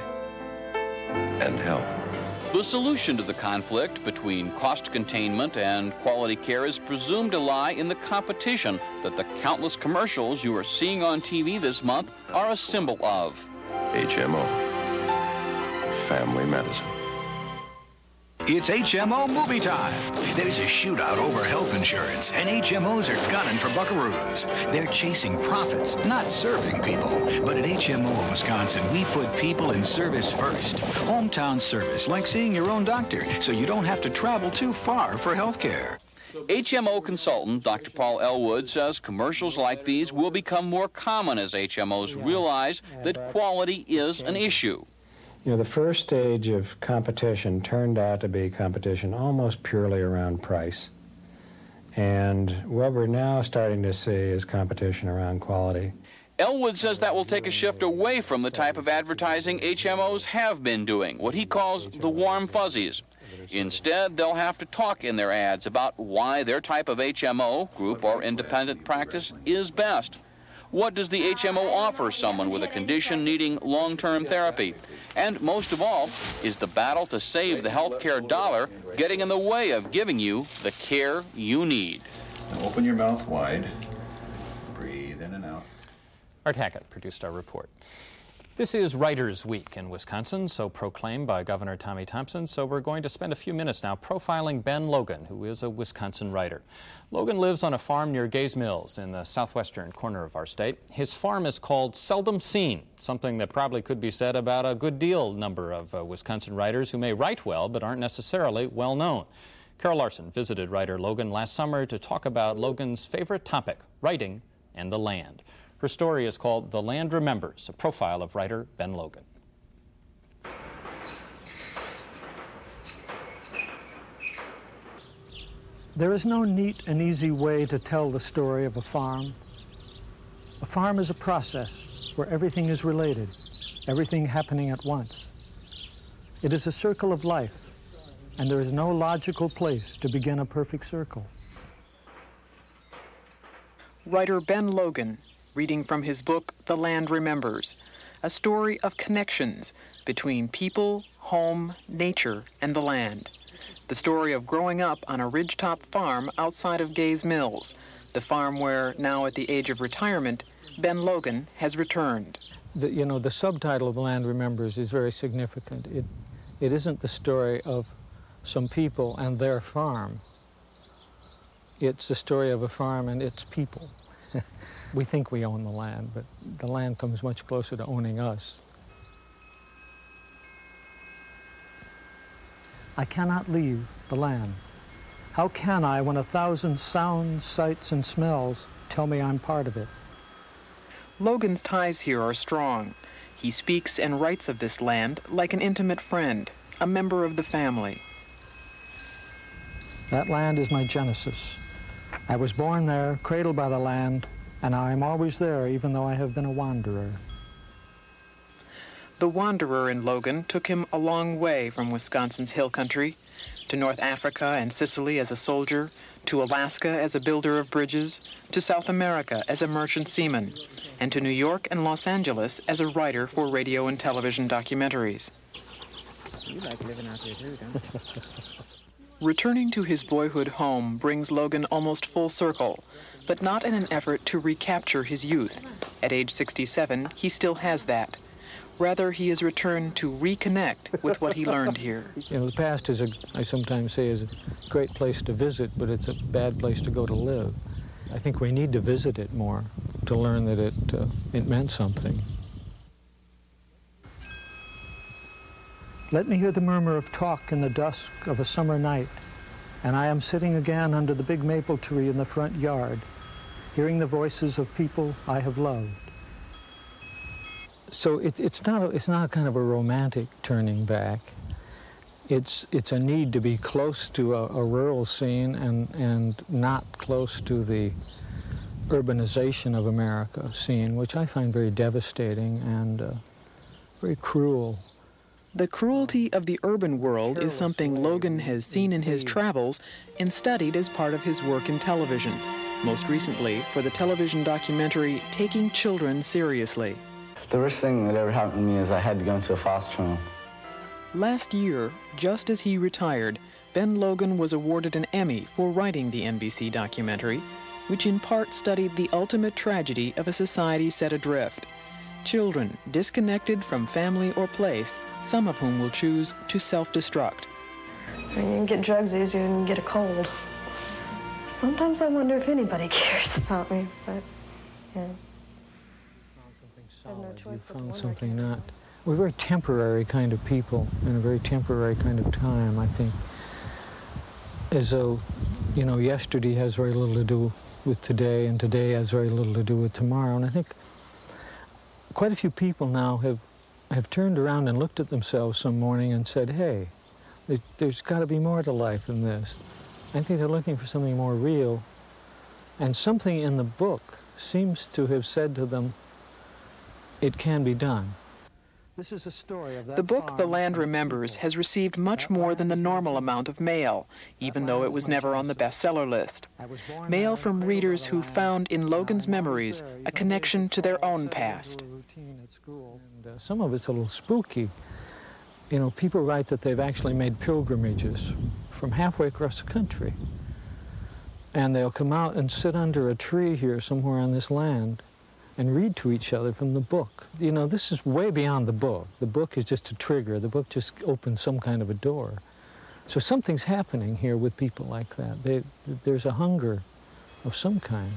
and health. The solution to the conflict between cost containment and quality care is presumed to lie in the competition that the countless commercials you are seeing on TV this month are a symbol of. HMO, family medicine. It's HMO movie time. There's a shootout over health insurance, and HMOs are gunning for buckaroos. They're chasing profits, not serving people. But at HMO of Wisconsin, we put people and service first. Hometown service, like seeing your own doctor, so you don't have to travel too far for health care. HMO consultant Dr. Paul Elwood says commercials like these will become more common as HMOs realize that quality is an issue. You know, the first stage of competition turned out to be competition almost purely around price. And what we're now starting to see is competition around quality. Elwood says that will take a shift away from the type of advertising HMOs have been doing, what he calls the warm fuzzies. Instead, they'll have to talk in their ads about why their type of HMO, group or independent practice, is best. What does the HMO offer someone with a condition needing long-term therapy? And most of all, is the battle to save the healthcare dollar getting in the way of giving you the care you need? Now open your mouth wide. Breathe in and out. Art Hackett produced our report. This is Writers' Week in Wisconsin, so proclaimed by Governor Tommy Thompson. So we're going to spend a few minutes now profiling Ben Logan, who is a Wisconsin writer. Logan lives on a farm near Gays Mills in the southwestern corner of our state. His farm is called Seldom Seen, something that probably could be said about a good deal number of Wisconsin writers who may write well but aren't necessarily well known. Carol Larson visited writer Logan last summer to talk about Logan's favorite topic, writing and the land. Her story is called The Land Remembers, a profile of writer Ben Logan. There is no neat and easy way to tell the story of a farm. A farm is a process where everything is related, everything happening at once. It is a circle of life, and there is no logical place to begin a perfect circle. Writer Ben Logan, reading from his book, The Land Remembers, a story of connections between people, home, nature, and the land. The story of growing up on a ridgetop farm outside of Gays Mills, the farm where, now at the age of retirement, Ben Logan has returned. The subtitle of The Land Remembers is very significant. It isn't the story of some people and their farm. It's the story of a farm and its people. We think we own the land, but the land comes much closer to owning us. I cannot leave the land. How can I when 1,000 sounds, sights, and smells tell me I'm part of it? Logan's ties here are strong. He speaks and writes of this land like an intimate friend, a member of the family. That land is my genesis. I was born there, cradled by the land, and I am always there, even though I have been a wanderer. The wanderer in Logan took him a long way from Wisconsin's hill country, to North Africa and Sicily as a soldier, to Alaska as a builder of bridges, to South America as a merchant seaman, and to New York and Los Angeles as a writer for radio and television documentaries. You like living out there too, don't you? Returning to his boyhood home brings Logan almost full circle, but not in an effort to recapture his youth. At age 67, he still has that. Rather, he has returned to reconnect with what he learned here. The past is, I sometimes say, is a great place to visit, but it's a bad place to go to live. I think we need to visit it more to learn that it meant something. Let me hear the murmur of talk in the dusk of a summer night, and I am sitting again under the big maple tree in the front yard, hearing the voices of people I have loved. So it's not a kind of a romantic turning back. It's a need to be close to a rural scene and not close to the urbanization of America scene, which I find very devastating and very cruel. The cruelty of the urban world is something Logan has seen in his travels and studied as part of his work in television, most recently for the television documentary Taking Children Seriously. The worst thing that ever happened to me is I had to go into a foster home. Last year, just as he retired, Ben Logan was awarded an Emmy for writing the NBC documentary, which in part studied the ultimate tragedy of a society set adrift. Children disconnected from family or place, some of whom will choose to self-destruct. You can get drugs easier than get a cold. Sometimes I wonder if anybody cares about me, but yeah. I have no choice but to wonder. Something not. We're a very temporary kind of people in a very temporary kind of time, I think. As though, yesterday has very little to do with today, and today has very little to do with tomorrow. And I think quite a few people now have turned around and looked at themselves some morning and said, hey, there's got to be more to life than this. I think they're looking for something more real. And something in the book seems to have said to them, it can be done. This is a story of that The book, The Land Remembers, has received much more than the normal amount of mail, even though it was never on the bestseller list. Mail from readers who found in Logan's memories a connection to their own past. Some of it's a little spooky. People write that they've actually made pilgrimages from halfway across the country. And they'll come out and sit under a tree here somewhere on this land and read to each other from the book. You know, this is way beyond the book. The book is just a trigger. The book just opens some kind of a door. So something's happening here with people like that. There's a hunger of some kind.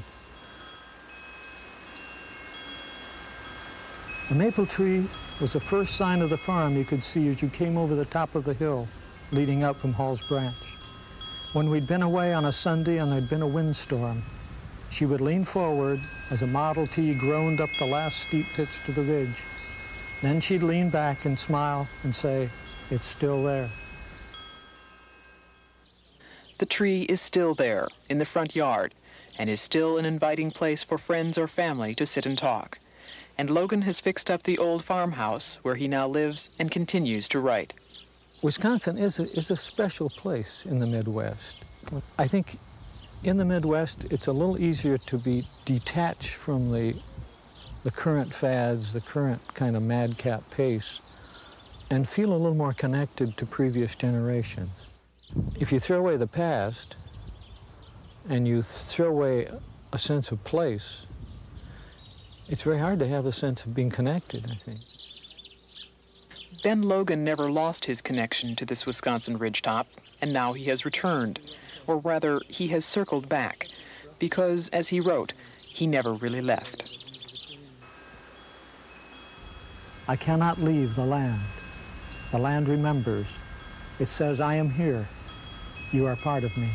The maple tree was the first sign of the farm you could see as you came over the top of the hill leading up from Hall's Branch. When we'd been away on a Sunday and there'd been a windstorm, she would lean forward as a Model T groaned up the last steep pitch to the ridge. Then she'd lean back and smile and say, "It's still there." The tree is still there in the front yard and is still an inviting place for friends or family to sit and talk. And Logan has fixed up the old farmhouse where he now lives and continues to write. Wisconsin is a special place in the Midwest. I think in the Midwest it's a little easier to be detached from the current fads, the current kind of madcap pace, and feel a little more connected to previous generations. If you throw away the past and you throw away a sense of place, it's very hard to have a sense of being connected, I think. Ben Logan never lost his connection to this Wisconsin ridgetop, and now he has returned. Or rather, he has circled back, because, as he wrote, he never really left. I cannot leave the land. The land remembers. It says, I am here. You are part of me.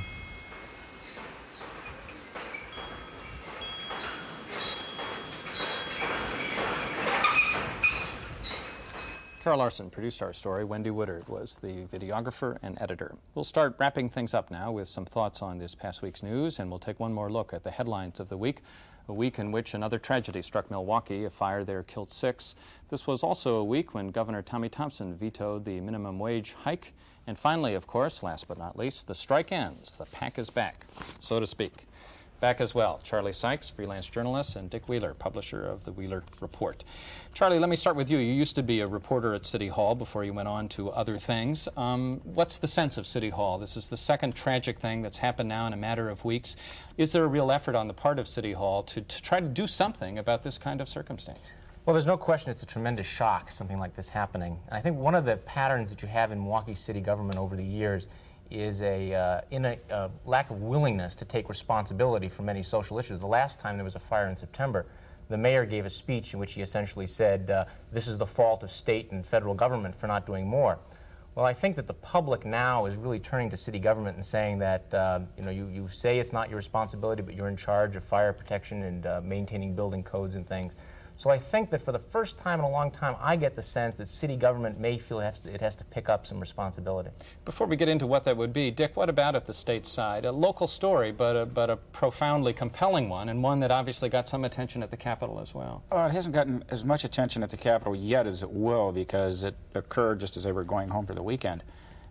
Carol Larson produced our story. Wendy Woodard was the videographer and editor. We'll start wrapping things up now with some thoughts on this past week's news, and we'll take one more look at the headlines of the week, a week in which another tragedy struck Milwaukee. A fire there killed 6. This was also a week when Governor Tommy Thompson vetoed the minimum wage hike. And finally, of course, last but not least, the strike ends. The pack is back, so to speak. Back as well, Charlie Sykes, freelance journalist, and Dick Wheeler, publisher of the Wheeler Report. Charlie, let me start with you. You used to be a reporter at City Hall before you went on to other things. What's the sense of City Hall? This is the second tragic thing that's happened now in a matter of weeks. Is there a real effort on the part of City Hall to try to do something about this kind of circumstance? Well, there's no question it's a tremendous shock, something like this happening. And I think one of the patterns that you have in Milwaukee city government over the years is a lack of willingness to take responsibility for many social issues. The last time there was a fire in September, the mayor gave a speech in which he essentially said, this is the fault of state and federal government for not doing more. Well, I think that the public now is really turning to city government and saying that, you say it's not your responsibility, but you're in charge of fire protection and maintaining building codes and things. So I think that for the first time in a long time, I get the sense that city government may feel it has to pick up some responsibility. Before we get into what that would be, Dick, what about at the state side? A local story, but a profoundly compelling one, and one that obviously got some attention at the Capitol as well. It hasn't gotten as much attention at the Capitol yet as it will, because it occurred just as they were going home for the weekend.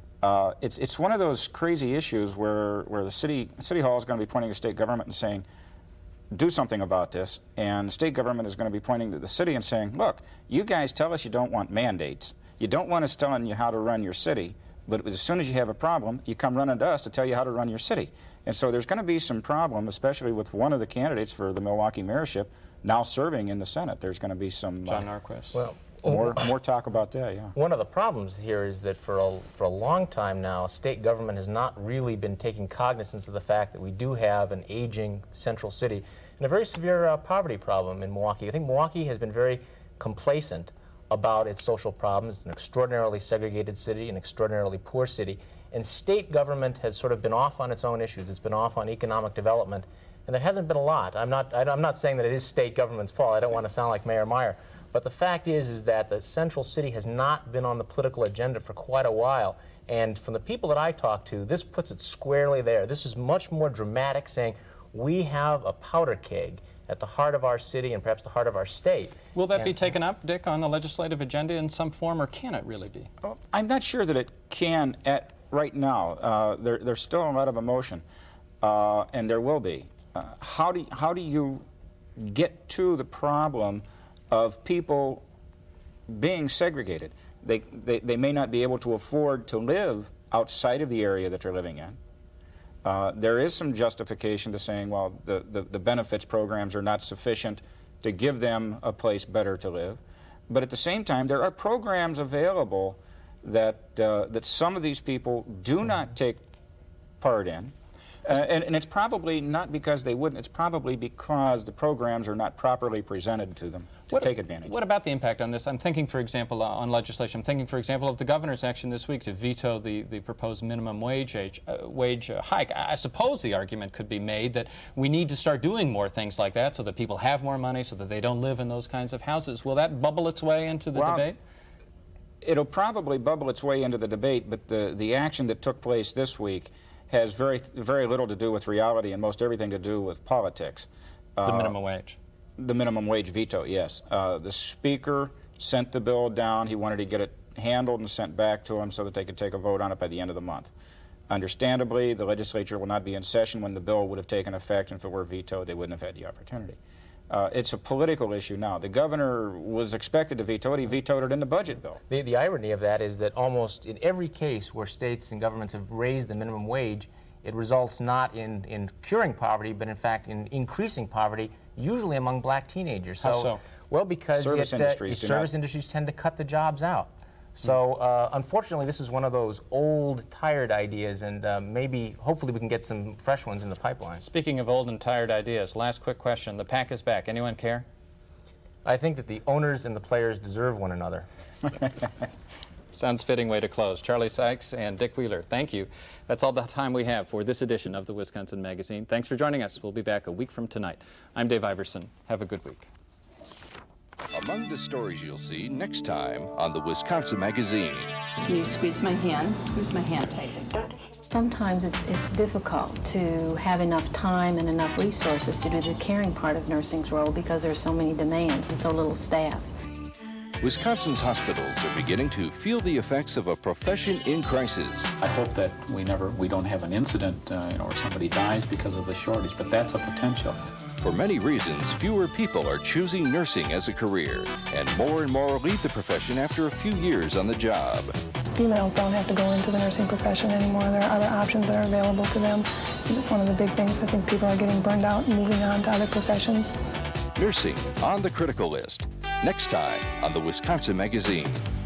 It's one of those crazy issues where the City Hall is going to be pointing to state government and saying, do something about this, and the state government is going to be pointing to the city and saying, look, you guys tell us you don't want mandates. You don't want us telling you how to run your city, but as soon as you have a problem, you come running to us to tell you how to run your city. And so there's going to be some problem, especially with one of the candidates for the Milwaukee mayorship now serving in the Senate. There's going to be some John Narquist. Well, more talk about that, yeah. One of the problems here is that for a long time now, state government has not really been taking cognizance of the fact that we do have an aging central city and a very severe poverty problem in Milwaukee. I think Milwaukee has been very complacent about its social problems. It's an extraordinarily segregated city, an extraordinarily poor city, and state government has sort of been off on its own issues. It's been off on economic development, and there hasn't been a lot. I'm not saying that it is state government's fault. I don't want to sound like Mayor Meyer. But the fact is that the central city has not been on the political agenda for quite a while. And from the people that I talk to, this puts it squarely there. This is much more dramatic, saying we have a powder keg at the heart of our city and perhaps the heart of our state. Will that be taken up, Dick, on the legislative agenda in some form, or can it really be? I'm not sure that it can right now. There's still a lot of emotion, and there will be. How do you get to the problem of people being segregated? They may not be able to afford to live outside of the area that they're living in. There is some justification to saying, well, the benefits programs are not sufficient to give them a place better to live. But at the same time, there are programs available that, that some of these people do not take part in. And it's probably not because they wouldn't, it's probably because the programs are not properly presented to them to take advantage. What about the impact on this? I'm thinking, for example, on legislation. I'm thinking, for example, of the governor's action this week to veto the proposed minimum wage hike. I suppose the argument could be made that we need to start doing more things like that so that people have more money, so that they don't live in those kinds of houses. Will that bubble its way into the debate? It'll probably bubble its way into the debate, but the action that took place this week has very little to do with reality and most everything to do with politics. The minimum wage. The minimum wage veto, yes. The Speaker sent the bill down. He wanted to get it handled and sent back to him so that they could take a vote on it by the end of the month. Understandably, the legislature will not be in session when the bill would have taken effect, and if it were vetoed, they wouldn't have had the opportunity. It's a political issue now. The governor was expected to veto it. He vetoed it in the budget bill. The irony of that is that almost in every case where states and governments have raised the minimum wage, it results not in curing poverty, but in fact in increasing poverty, usually among black teenagers. How so? Well, because service industries tend to cut the jobs out. So unfortunately, this is one of those old, tired ideas, and hopefully we can get some fresh ones in the pipeline. Speaking of old and tired ideas, last quick question. The Pack is back. Anyone care? I think that the owners and the players deserve one another. Sounds fitting way to close. Charlie Sykes and Dick Wheeler, thank you. That's all the time we have for this edition of the Wisconsin Magazine. Thanks for joining us. We'll be back a week from tonight. I'm Dave Iverson. Have a good week. Among the stories you'll see next time on the Wisconsin Magazine. Can you squeeze my hand? Squeeze my hand tight. Sometimes it's difficult to have enough time and enough resources to do the caring part of nursing's role because there are so many demands and so little staff. Wisconsin's hospitals are beginning to feel the effects of a profession in crisis. I hope that we don't have an incident, where somebody dies because of the shortage, but that's a potential. For many reasons, fewer people are choosing nursing as a career, and more leave the profession after a few years on the job. Females don't have to go into the nursing profession anymore. There are other options that are available to them. And it's one of the big things. I think people are getting burned out and moving on to other professions. Nursing on the critical list. Next time on the Wisconsin Magazine.